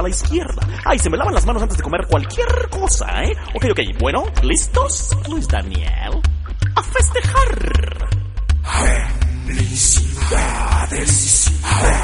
a la izquierda. Ay, se me lavan las manos antes de comer cualquier cosa, ¿eh? Ok, bueno, ¿listos? Luis Daniel, a festejar. Felicidades.